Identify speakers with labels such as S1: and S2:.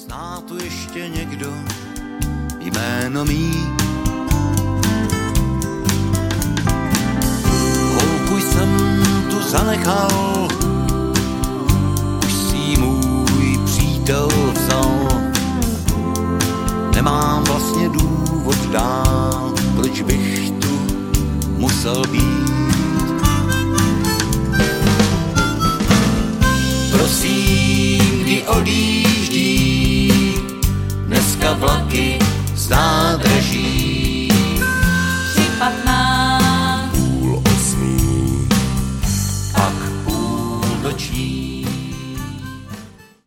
S1: Zná tu ještě někdo jméno mý. Holku jsem tu zanechal, už si ji můj přítel vzal. Nemám vlastně důvod dál, proč bych tu musel být. Prosím, kdy odjíždí dneska vlaky